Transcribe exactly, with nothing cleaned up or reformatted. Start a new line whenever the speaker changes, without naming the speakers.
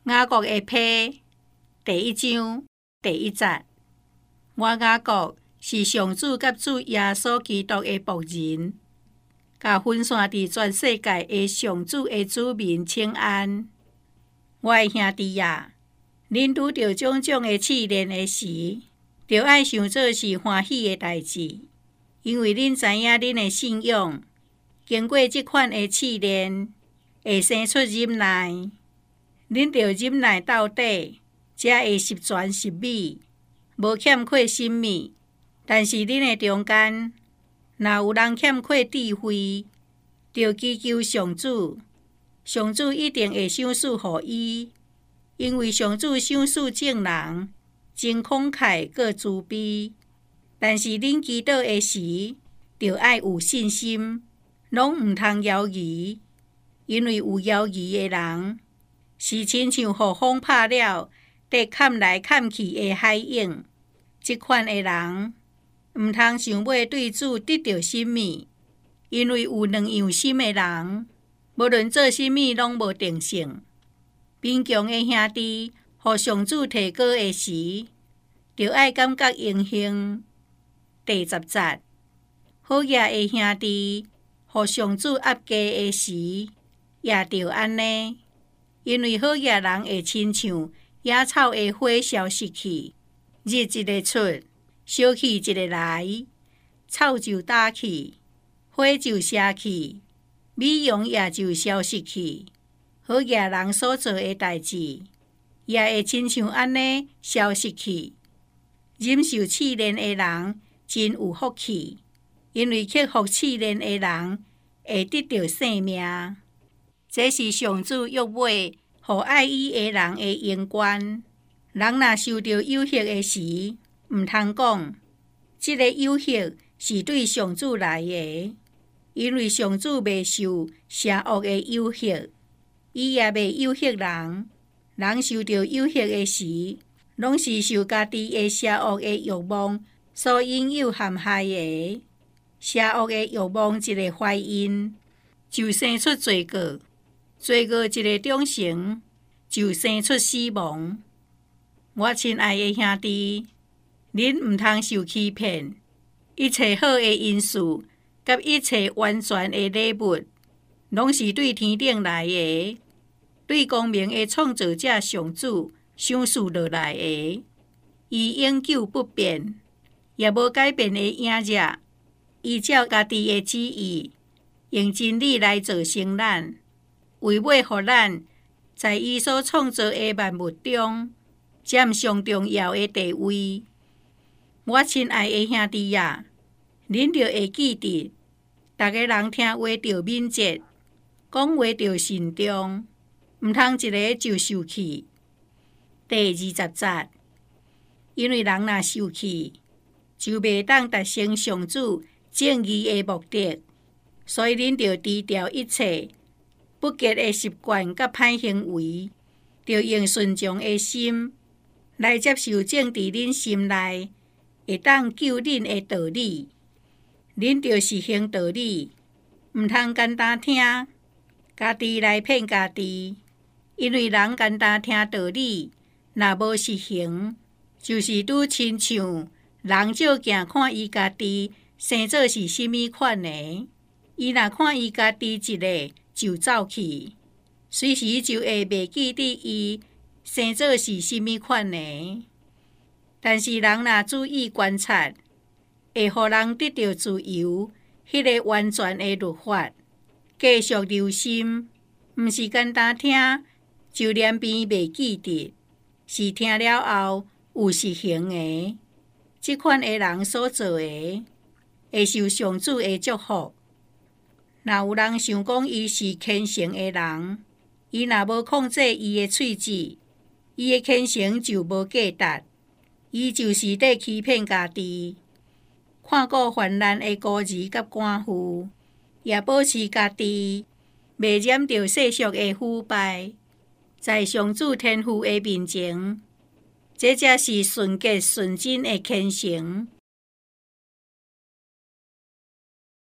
雅各的批第一章第一节。我雅各是上主甲主耶稣基督的仆人，甲分散伫全世界的上主的子民请安。我的兄弟啊，恁拄着种种的试炼的时，着爱想做是欢喜的代志，因为恁知影恁的信仰经过即款的试炼，会生出忍耐。恁着忍耐到底，才会十全十美，无欠缺什么。但是恁的中间，若有人欠缺智慧，着祈求上主，上主一定会赏赐予伊，因为上主赏赐正人，真慷慨阁慈悲。但是恁祈祷的时，着爱有信心，拢毋通犹豫，因为有犹豫的人，是亲像予风拍了，得砍来砍去的海涌。即款的人，毋通想要对主得到什么，因为有两样心的人，无论做什么拢无定性。贫穷的兄弟，予上主提高的时，着爱感觉荣幸。第十节，好野的兄弟，予上主压价的时，也着安尼。因为好野人会亲像野草的花消失去，日一个出，小气一个来，草就打去，花就谢去，美容也就消失去。好野人所做的代志，也会亲像安尼消失去。忍受试炼的人真有福气，因为克服试炼的人会得到性命。这是上主约买予爱伊的人的恩眷。人若受到诱惑的时，毋通讲，这个诱惑是对上主来的，因为上主未受邪恶的诱惑，伊也未诱惑人。人受到诱惑的时，拢是受家己的邪恶的欲望所引诱陷害的。邪恶的欲望一个怀孕，就生出罪过。罪过一个长成，就生出死亡。我亲爱的兄弟，恁毋通受欺骗。一切好的因素，甲一切完全的礼物，拢是对天顶来的，对光明的创造者上主赏赐落来的。伊永久不变，也无改变的影子。依照家己的旨意，用真理来造成咱。为要互咱在伊所创造的万物中占上重要的地位。我亲爱的兄弟啊，恁着会记得，逐个人听话着敏捷，讲话着慎重，毋通一个就受气。第二十节，因为人若受气，就袂当达成上主正义的目的，所以恁着低调一切不洁的习惯甲歹行为，着用顺从的心来接受正伫恁心内会当救恁的道理。恁着实行道理，毋通简单听，家己来骗家己。因为人简单听道理，若无实行，就是拄亲像人照镜看伊家己生做是甚物款的。伊若看伊家己一个就走去，随时就会袂记得伊生做是甚物款的。但是人若注意观察，会互人得到自由，迄个完全的律法。继续留心，毋是简单听就连边袂记得，是听了后有实行的。即款的人所做的，会受上主的祝福。若有人想讲伊是虔诚的人，伊若无控制伊的喙舌，伊的虔诚就无价值，伊就是在欺骗家己。看顾患难的孤儿甲寡妇，也保持家己袂染着世俗的腐败，在上主天父的面前，这才是纯洁纯真的虔诚。